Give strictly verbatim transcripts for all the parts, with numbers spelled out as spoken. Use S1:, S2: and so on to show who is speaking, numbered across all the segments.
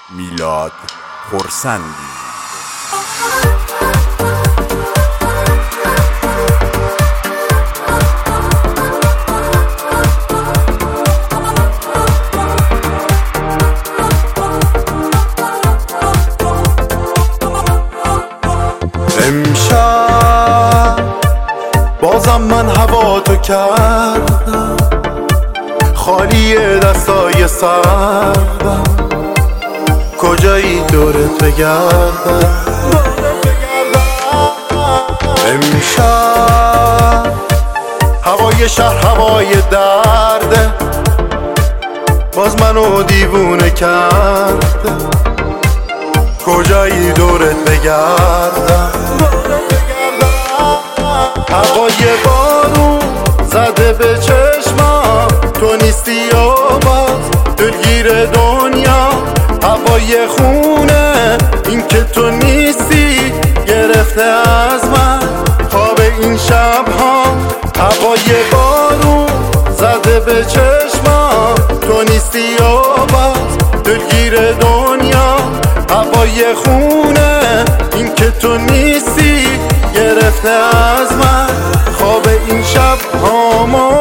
S1: میلاد خرسندی.
S2: امشب بازم من هوا تو کردم، خالی دستای سردم، کجایی دورت بگردم. امشب هوای شهر هوای درده، باز منو دیوونه کرده، کجایی دورت بگردم. هوای بارون زده به چشمم، تو نیستی و باز دلگیر دنیا. هوای خونه این که تو نیستی گرفته از من خواب این شب ها. هوای بارون زده به چشمم، تو نیستی و باز دلگیر دنیا. هوای خونه این که تو نیستی گرفته از من خواب این شب هامو.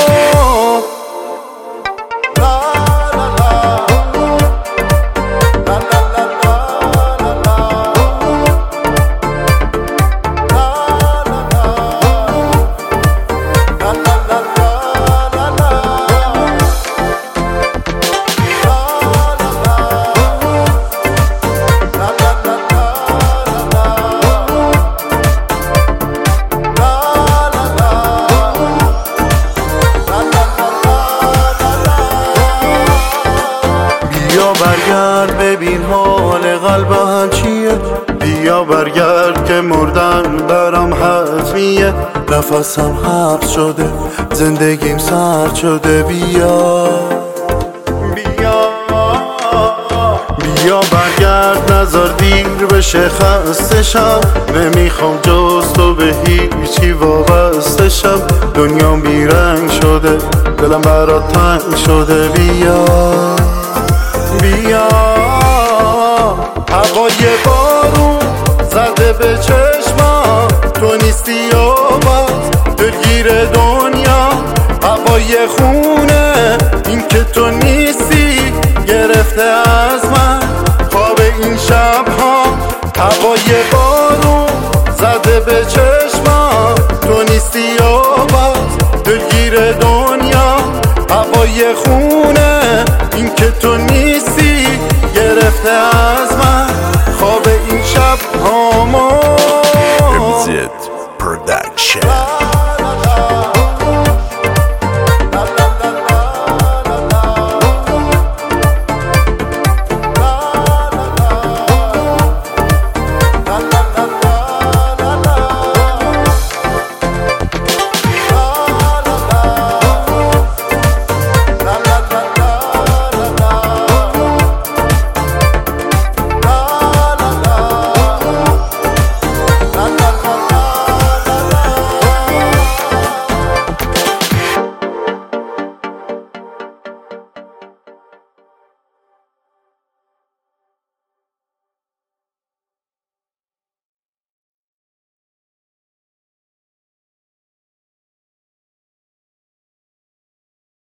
S2: بیا برگرد ببین حال قلبم چیه، بیا برگرد که مردن برام حتمیه. نفسم حبس شده زندگیم سرد شده، بیا بیا بیا برگرد نذار دیر بشه خسته شم. نمیخوام جز تو به هیچی وابسته شم. دنیام بیرنگ شده دلم برات تنگ شده، بیا بیا. هوای بارون زده به چشمم، تو نیستی و باز دلگیر دنیا. هوای خونه این که تو نیستی گرفته از من